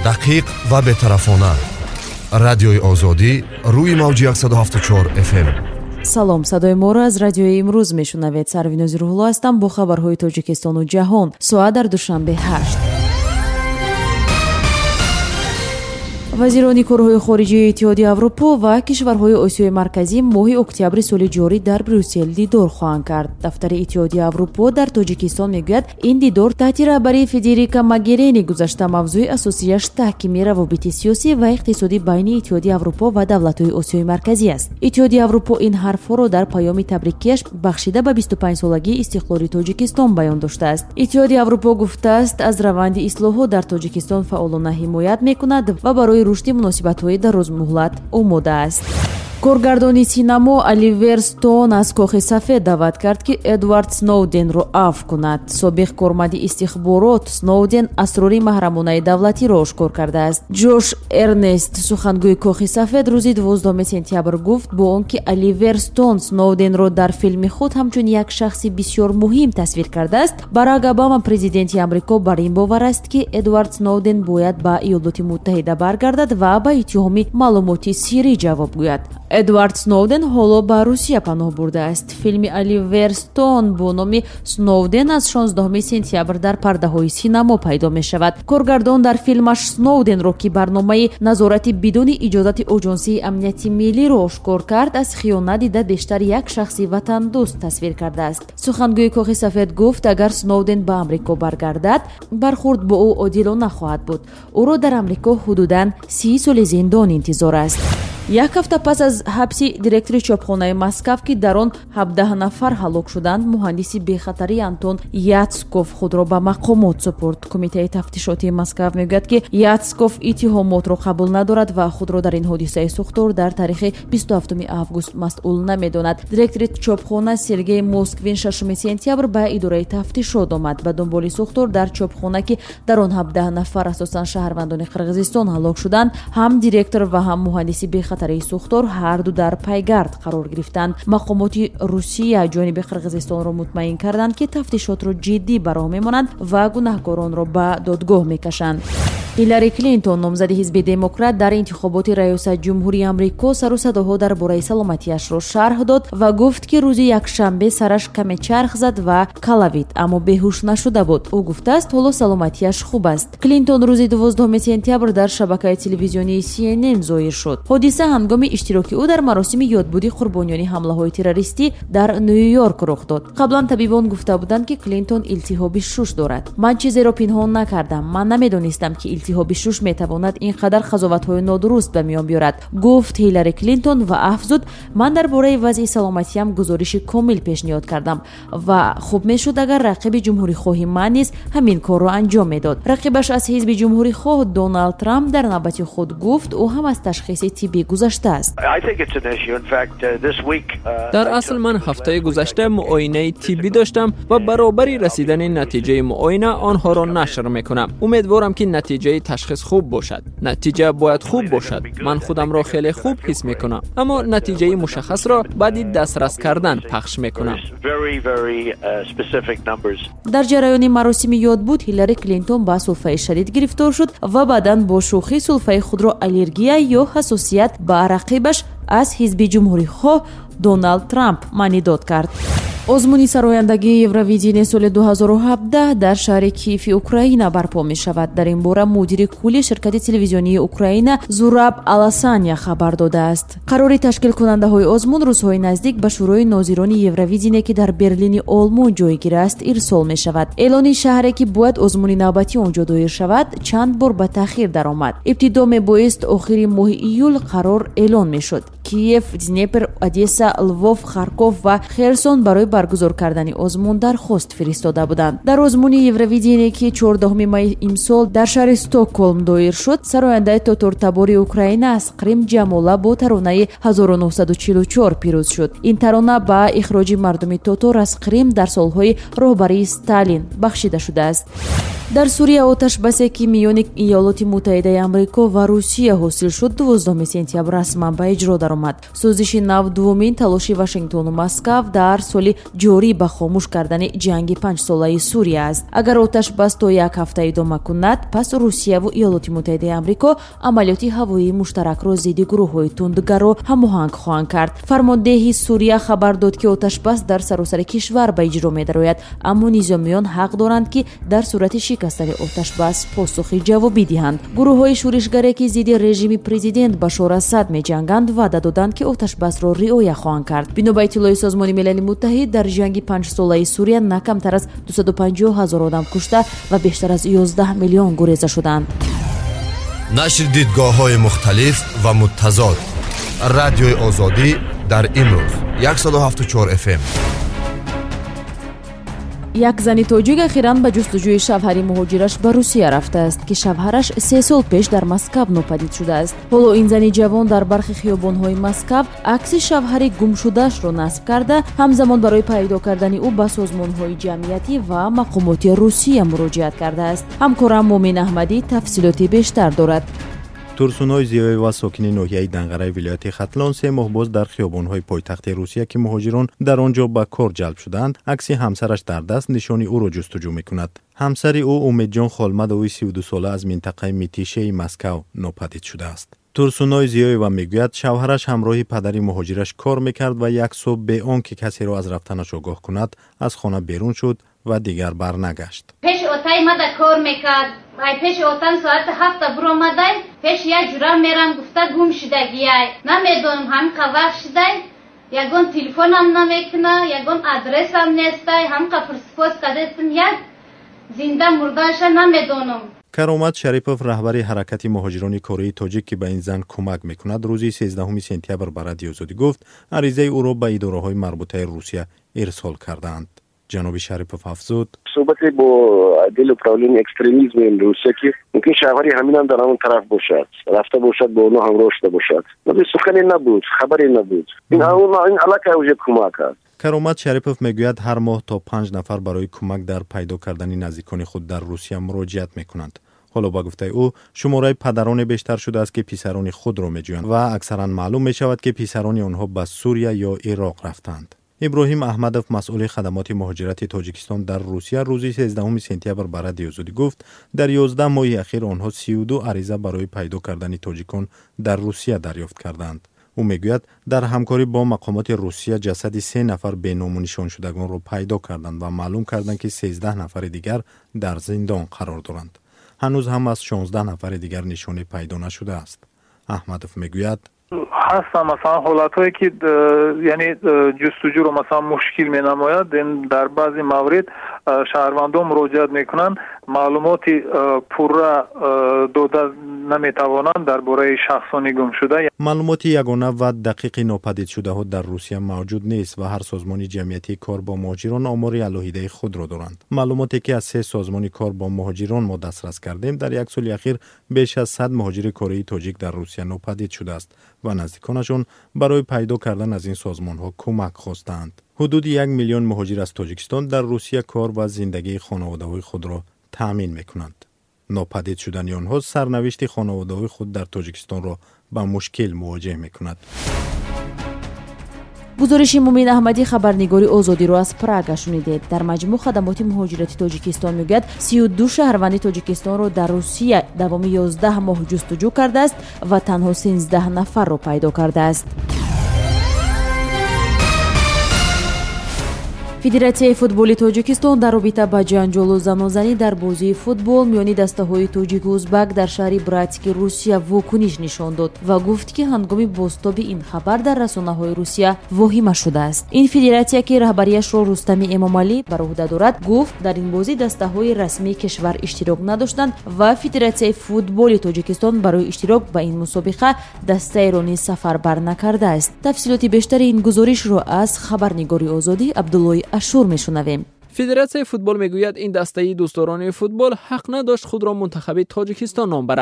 دقیق و بی‌طرفانه. رادیوی آزادی روی موج 174 FM. салом, садои моро аз радиои имрӯз мешунавед. Сарвинози Рӯҳулло ҳастам бо хабарҳои Тоҷикистону ҷаҳон. Соат дар душанбе 8. вазирони корҳои хориҷии иттиҳоди Аврупо ва кишварҳои Осиёи марказӣ моҳи октябри соли ҷорӣ дар Брюссел дидор хоҳанд кард. дафтари иттиҳоди Аврупо дар Тоҷикистон мегӯяд, ин дидор таҳти раҳбарии Федерика Могерини гузашта мавзӯи асосияш таҳкими равобити сиёсӣ ва иқтисодӣ байни иттиҳоди Аврупо ва давлатҳои Осиёи марказӣ аст. иттиҳоди Аврупо ин ҳарфҳоро дар паёми табрикияш бахшида ба 25-солагии истиқлоли Тоҷикистон баён доштааст. иттиҳоди Аврупо гуфтааст, аз раванди ислоҳот дар Тоҷикистон фаъолона ҳимоят мекунад ва барои рушди муносибатҳои дарозмуҳлат омода аст. коргардони синамо Оливер Стоун аз кохи сафед даъват кард ки Эдвард Сноуденро афв кунад. собиқ корманди истихборот Сноуден асрори маҳрамонаи давлатиро ошкор кардааст. Ҷош Эрнест, сухангӯи кохи сафед, рӯзи 12 сентябр гуфт, бо он ки Оливер Стоун Сноуденро дар филми худ ҳамчун як шахси бисёр муҳим тасвир кардааст, Барак Обама президенти Амрико бар ин бовар аст ки Эдвард Сноуден бояд ба Иёлоти Муттаҳида баргардад ва ба иттиҳоми маълумоти сиррӣ ҷавоб гӯяд. Эдвард Сноуден ҳоло ба Русия паноҳ бурдааст. филми Оливер Стоун бо номи Сноуден аз 16 сентябр дар пардаҳои синамо пайдо мешавад. коргардон дар филмаш Сноуденро ки барномаи назорати бидуни иҷозати Оҷонсии амнияти миллиро ошкор кард, аз хиёнат дида бештар як шахси ватандӯст тасвир кардааст. сухангӯи кохи сафед гуфт, агар Сноуден ба Амрико баргардад, бархурд бо ӯ одилона хоҳад буд. ӯро дар Амрико ҳудудан 30 соли зиндон интизор аст. як ҳафта пас аз ҳабси директори чопхонаи Москав ки дар он 17 нафар ҳалок шуданд, муҳандиси бехатарӣ Антон Яцков худро ба мақомот супурд. Кумитаи тафтишоти Москав мегӯяд ки Яцков иттиҳомотро қабул надорад ва худро дар ин ҳодисаи сухтор дар таърихи 27 август масъул намедонад. директори чопхона Сергей Москвин 6 сентябр ба идораи тафтишот омад ба дунболи сухтор дар чопхона ки дар он 17 нафар асосан шаҳрвандони Қирғизистон ҳалок шуданд. ҳам директор ва ҳам муҳандиси бехатарии сухтор ҳарду дар пайгард қарор гирифтанд. мақомоти Русия ҷониби Қирғизистонро мутмаин карданд ки тафтишотро ҷиддӣ ба роҳ мемонанд ва гунаҳкоронро ба додгоҳ мекашанд. Ҳиллари Клинтон, номзади ҳизби демократ, дар интихоботи раёсатҷумҳурии Амрико сару садоҳо дар бораи саломатиашро шарҳ дод ва гуфт, ки рӯзи якшанбе сараш каме чарх зад ва калавид, аммо беҳуш нашуда буд. ӯ гуфтааст, ҳоло саломатиаш хуб аст. Клинтон рӯзи 12 сентябр дар шабакаи телевизионии CNN зоҳир шуд. ҳодиса ҳангоми иштироки ӯ дар маросими ёдбуди қурбониёни ҳамлаҳои террористӣ дар Нью-Йорк рух дод. қаблан табибон гуфта буданд, ки Клинтон илтиҳоби шуш дорад. ман чизеро пинҳон накардам. ман намедонистам, ки илтиҳоби шуш метавонад ин қадар қазоватҳои нодуруст ба миён биёрад, гуфт Ҳиллари Клинтон ва афзуд, ман дар бораи вазъи саломатиям гузориши комил пешниҳод кардам ва хуб мешуд агар рақиби ҷумҳурихоҳи ман низ ҳамин корро анҷом медод. рақибаш аз ҳизби ҷумҳурихоҳ Доналд Трамп дар навбати худ гуфт, ӯ ҳам аз ташхиси тиббӣ гузаштааст. дар асл ман ҳафтаи гузашта муоинаи тиббӣ доштам ва баробари расидани натиҷаи муоина онҳоро нашр мекунам. умедворам ки натиҷаи ташхис хуб бошад. натиҷа бояд хуб бошад. ман худамро хеле хуб ҳис мекунам, аммо натиҷаи мушаххасро баъди дастрас кардан пахш мекунам. дар ҷараёни маросими ёдбуд Ҳиллари Клинтон ба сулфаи шадид гирифтор шуд ва баъдан бо шӯхӣ сулфаи худро аллергия ё ҳасосият ба рақибаш аз ҳизби ҷумҳурихоҳ Доналд Трамп маънӣ дод кард. озмуни сарояндагии Евровидение соли 2017 дар шаҳри Киеви, Украина барпо мешавад. дар ин бора мудири кулли ширкати телевизионии Украина Зураб Аласаня хабар додааст. қарори ташкилкунандаҳои озмун рӯзҳои наздик ба шӯрои нозирони Евровидение ки дар Берлини Олмон ҷойгир аст ирсол мешавад. эълони шаҳре ки бояд озмуни навбатӣ онҷо доир шавад чанд бор ба таъхир даромад. ибтидо мебоист охири моҳи июл қарор эълон мешуд. Киев, Днепр, Одесса, Лвов, Харков ва Херсон барои баргузор кардани озмун дархост фиристода буданд. дар озмуни Евровидение ки 14 май имсол дар шаҳри Стокгольм доир шуд, сарояндаи тотортабори Украина аз Қрим Ҷамола бо таронаи 1944 пирӯз шуд. ин тарона ба ихроҷи мардуми тотор аз Қрим дар солҳои роҳбарии Сталин бахшида шудааст. дар Сурия оташбасе ки миёни Иёлоти Муттаҳидаи Амрико ва Русия ҳосил шуд 12 сентябр расман ба иҷро даромад. сӯзиши нав дуввумин талоши Вашингтону Москав дар соли ҷорӣ ба хомӯш кардани ҷанги 5-солаи Сурия аст. агар оташбас то як ҳафта идома кунад, пас Русияву Иёлоти Муттаҳидаи Амрико амалиёти ҳавоии муштаракро зидди гурӯҳҳои тундгаро ҳамоҳанг хоҳанд кард. фармондеҳи Сурия хабар дод ки оташбас дар саросари кишвар ба иҷро медарояд, аммо низомиён ҳақ доранд ки дар сурати шикастани оташбас посухи ҷавобӣ диҳанд. гурӯҳҳои шӯришгаре ки зидди режими президент Башор Асад меҷанганд, ваъда доданд ки оташбасро риоя хоҳанд кард. бино ба иттилои Созмони Милали Муттаҳид, дар ҷанги 5-солаи Сурия на камтар аз 250 000 одам кушта ва бештар аз 11 миллион гуреза шуданд. нашр дидгоҳҳои мухталиф ва муттазод. радиои озодӣ дар имрӯз 174 FM. як зани тоҷик ахиран ба ҷустуҷӯи шавҳари муҳоҷираш ба Русия рафтааст ки шавҳараш 3 сол пеш дар Москав нопадид шудааст. ҳоло ин зани ҷавон дар бархи хиёбонҳои Москав акси шавҳари гумшудаашро насб карда, ҳамзамон барои пайдо кардани ӯ ба созмонҳои ҷамъиятӣ ва мақомоти Русия муроҷиат кардааст. ҳамкорам Муъмин Аҳмадӣ тафсилоти бештар дорад. турсунҳои зиёӣ ва сокини ноҳияи Данғараи вилояти Хатлон 3 моҳ боз дар хиёбонҳои пойтахти Русия ки муҳоҷирон дар он ҷо ба кор ҷалб шуданд, акси ҳамсараш дар даст нишони ӯро ҷустуҷӯ мекунад. ҳамсари ӯ Умедҷон Холмадови 32 сола аз минтақаи Митишеи Москав нопадид шудааст. турсунҳои зиёева мегӯяд шавҳараш ҳамроҳи падари муҳоҷираш кор мекард ва як субҳ бе он ки касеро аз рафтанаш огоҳ кунад, аз хона берун шуд ва дигар барнагашт. пеши отаи мада кор мекард. ай пеши отам соати 7 буромадай, пеш як ҷура мерам гуфта гум шудагияй. намедонам ҳамқа вақт шудай, ягон телефонам намекуна, ягон адресам нестай, ҳамқа пурсипос кардастим, як зинда мурдаша намедонам. Каромат Шарипов, раҳбари ҳаракати муҳоҷирони Кореяи Тоҷик ки ба ин зан кӯмак мекунад, рӯзи 13 сентябр ба Радиои Озодӣ гуфт, аризаи ӯро ба идораҳои марбутаи Русия ирсол кардаанд. ҷаноби Шарипов афзуд: صحبت با دل управления экстремизм Русия ки мумкин шаҳри ҳаминам дар ҳамон тараф бошад, рафта бошад, бо онҳо ҳамроҳ шуда бошад. вале сухане набуд, хабаре набуд. ин аллакай уже кӯмак аст. Каромат Шарипов мегӯяд ҳар моҳ то 5 нафар барои кӯмак дар пайдо кардани наздикони худ дар Русия муроҷиат мекунанд. ҳоло ба гуфтаи ӯ шумораи падароне бештар шудааст ки писарони худро меҷӯянд ва аксаран маълум мешавад ки писарони онҳо ба Сурия ё Ироқ рафтанд. иброҳим Аҳмадов, масъули хадамоти муҳоҷирати Тоҷикистон дар Русия, рӯзи 13 сентябр ба Радиои Озодӣ гуфт, дар 11 моҳи ахир онҳо 32 ариза барои пайдо кардани тоҷикон дар Русия дарёфт карданд. ӯ мегӯяд дар ҳамкорӣ бо мақомоти Русия ҷасади 3 нафар беному нишоншудагонро пайдо карданд ва маълум карданд ки 13 нафари дигар дар зиндон қарор доранд. ҳанӯз ҳам аз 16 нафари дигар нишоне пайдо нашудааст. Аҳмадов мегӯяд: ҳастанд масалан ҳолатҳое ки яъне ҷустуҷӯро масалан мушкил менамояд, дар баъзе маврид шаҳрвандон муроҷиат мекунанд, маълумоти пурра дода наметавонанд дар бораи шахсони гумшуда. маълумоти ягона ва дақиқи нопадидшудаҳо дар Русия мавҷуд нест ва ҳар созмони ҷамъиятии кор бо муҳоҷирон омори алоҳидаи худро доранд. маълумоте ки аз 3 созмони кор бо муҳоҷирон мо дастрас кардем, дар як соли ахир беш аз 100 муҳоҷири Кореяи Тоҷик дар Русия нопадид шудааст ва наздиконашон барои пайдо кардан аз ин созмонҳо кӯмак хостанд. ҳудуди 1 миллион муҳоҷир аз Тоҷикистон дар Русия кор ва зиндагии хонаводаҳои худро таъмин мекунанд. нопадид шудани онҳо сарнавишти хонаводаҳои худ дар Тоҷикистонро ба мушкил мувоҷеҳ мекунад. гузориши Муъмин Аҳмадӣ, хабарнигори Озодиро аз Прага шунидед. дар маҷмӯъ хадамоти муҳоҷирати Тоҷикистон мегӯяд 32 шаҳрванди Тоҷикистонро дар Русия давоми 11 моҳ ҷустуҷӯ кардааст ва танҳо 13 нафарро пайдо кардааст. Федератсияи футболи Тоҷикистон дар робита ба ҷанҷолу занозанӣ дар бозии футбол миёни дастаҳои тоҷику узбак дар шаҳри Братски Русия вокуниш нишон дод ва гуфт ки ҳангоми бозтоби ин хабар дар расонаҳои Русия воҳима шудааст. ин федератсия ки раҳбарияшро Рустами Эмомалӣ бар уҳда дорад, гуфт дар ин бозӣ дастаҳои расмии кишвар иштирок надоштанд ва Федератсияи футболи Тоҷикистон барои иштирок ба ин мусобиқа дастаеро низ сафарбар накардааст. тафсилоти бештари ин гузоришро аз хабарнигори Озодӣ Абдуллои Ашур мешунавем. федератсияи футбол мегӯяд ин дастаи дӯстдорони футбол ҳақ надошт худро мунтахаби Тоҷикистон ном барад.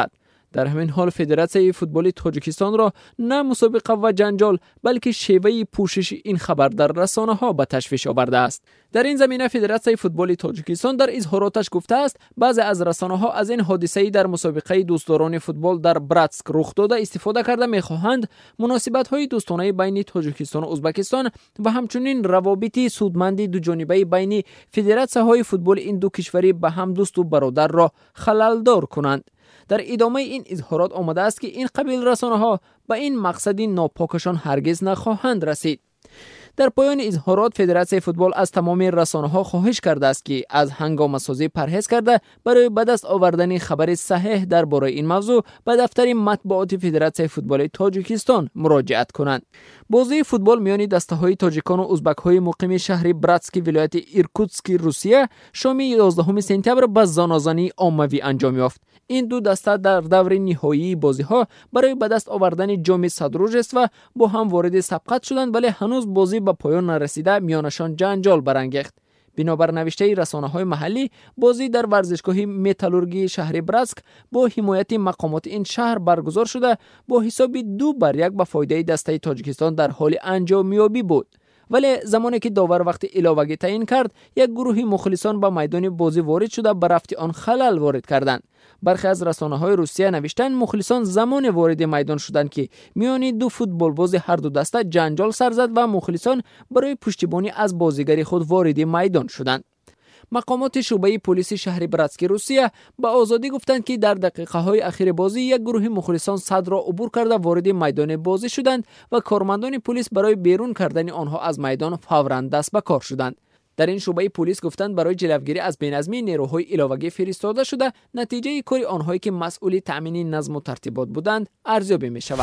در همین حال فدراسیون فوتبال تاجیکستان را نه مسابقه و جنجال بلکه شیوه پوشش این خبر در رسانه‌ها به تشویش آورده است. در این زمینه فدراسیون فوتبال تاجیکستان در اظهاراتش گفته است بعضی از رسانه‌ها از این حادثه در مسابقه دوستداران فوتبال در براتسک رخ داده استفاده کرده می‌خواهند مناسبت‌های دوستانه بین تاجیکستان و ازبکستان و همچنین روابط سودمند دوجانبه بین فدراسیون‌های فوتبال این دو کشوری به هم دوست و برادر را خلل‌دار کنند. در ادامه این اظهارات آمده است که این قبیل رسانه‌ها به این مقصد ناپاکشان هرگز نخواهند رسید. در پایان اظهارات فدراسیون فوتبال از تمام رسانه‌ها خواهش کرده است که از هنگامه‌سازی پرهیز کرده برای به دست آوردن خبر صحیح درباره این موضوع به دفتر مطبوعات فدراسیون فوتبال تاجیکستان مراجعت کنند. بازی فوتبال میان دسته‌های تاجیکان و ازبک‌های مقیم شهر براتسک ولایت ایرکوتسک روسیه شام 11 سپتامبر به زانازنی عمومی انجام یافت. این دو دسته در دور نهایی بازی‌ها برای به دست آوردن جام صدراج است و با هم وارد سبقت شدند، ولی هنوز بازی به پایان نرسیده میانشان جنجال برانگیخت. بنابر نوشته رسانه‌های محلی بازی در ورزشگاه متالورگی شهر براتسک با حمایت مقامات این شهر برگزار شده با حساب 2-1 به فایده دسته تاجیکستان در حال انجامیابی بود. ولی زمانی که داور وقت علاوه تعیین کرد یک گروه مخلصان به میدان بازی وارد شده به رفت آن خلل وارد کردند. برخی از رسانه‌های روسیه نوشتند مخلصان زمان وارد میدان شدند که میان دو فوتبال باز هر دو دسته جنجال سر زد و مخلصان برای پشتیبانی از بازیگر خود وارد میدان شدند. مقامات شعبه پلیس شهر براتسک روسیه به آزادی گفتند که در دقیقه‌های اخیر بازی یک گروه مخلصان صد را عبور کرده وارد میدان بازی شدند و کارمندان پلیس برای بیرون کردن آنها از میدان فوراً دست به کار شدند. در این شعبه پلیس گفتند برای جلوگیری از بی‌نظمی نیروهای علاوه‌ای فرستاده شده، نتیجه کار آنهایی که مسئول تامین نظم و ترتیبات بودند ارزیابی می‌شود.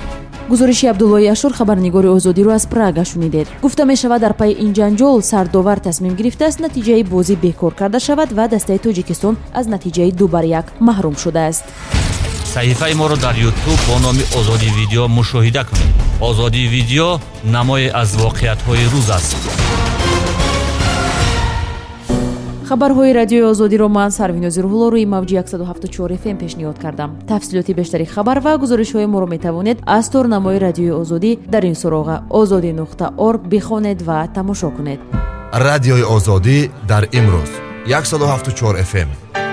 گزارشی عبدالله اشور خبرنگار آزادی رو از پراگ شنیدید. گفته می شود در پی این جنجال سرداور تصمیم گرفته است نتیجه بازی بیکار کرده شود و دسته تاجیکستان از نتیجه 2-1 محروم شده است. صحیفه ما را در یوتیوب با نام آزادی ویدیو مشاهده کنید. آزادی ویدیو نمای از واقعیت‌های روز است. خبرهای رادیوی آزادی رو من سرویناز روح‌الله روی موج 107.4 FM پیشنهاد کردم. تفصیلات بیشتری خبر و گزارش‌های ما رو می‌توانید از تورنمای رادیوی آزادی در این سراغ azadi.org بخوانید و تماشا کنید. رادیوی آزادی در امروز 107.4 FM.